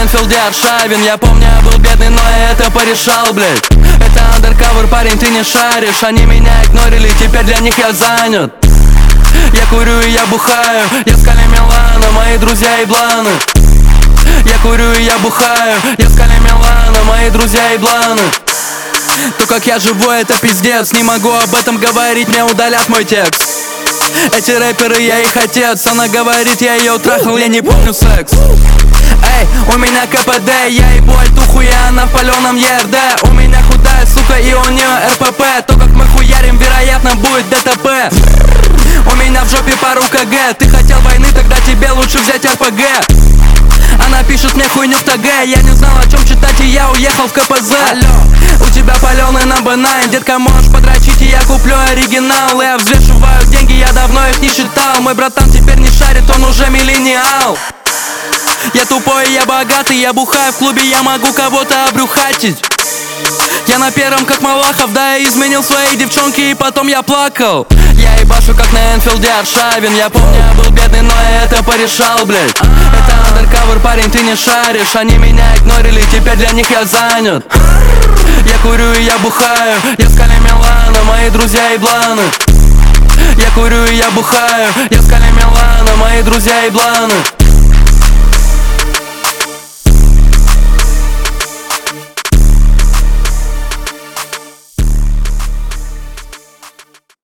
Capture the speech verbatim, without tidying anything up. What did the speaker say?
Энфилде Аршавин. Я помню, я был бедный, но я это порешал, блядь. Это андеркавер, парень, ты не шаришь. Они меня игнорили, теперь для них я занят. Я курю и я бухаю, я в скале Милана, мои друзья и бланы. Я курю и я бухаю, я в скале Милана, мои друзья и бланы. То, как я живу, это пиздец. Не могу об этом говорить, мне удалят мой текст. Эти рэперы, я их отец. Она говорит, я ее трахал, я не помню секс. Эй, у меня КПД, я ебу альтуху, и она в паленом ЕРД. У меня худая сука, и у нее РПП. То, как мы хуярим, вероятно, будет ДТП. У меня в жопе пару КГ. Ты хотел войны, тогда тебе лучше взять РПГ. Она пишет мне хуйню в ТГ. Я не знал, о чем читать, и я уехал в КПЗ. Алло, у тебя паленый на бэ девять. Детка, можешь подрочить, и я куплю оригинал. Я взвешиваю деньги, я давно их не считал. Мой братан теперь не шарит, он уже миллениал. Я тупой, я богатый, я бухаю в клубе, я могу кого-то обрюхатить. Я на первом как Малахов, да, я изменил своей девчонке, и потом я плакал. Я ебашу как на Энфилде Аршавин. Я помню, я был бедный, но я это порешал, блядь. Это андеркавер, парень, ты не шаришь. Они меня игнорили, теперь для них я занят. Я курю и я бухаю, я в скале Милана, мои друзья и бланы. Я курю и я бухаю, я в скале Милана, мои друзья и бланы.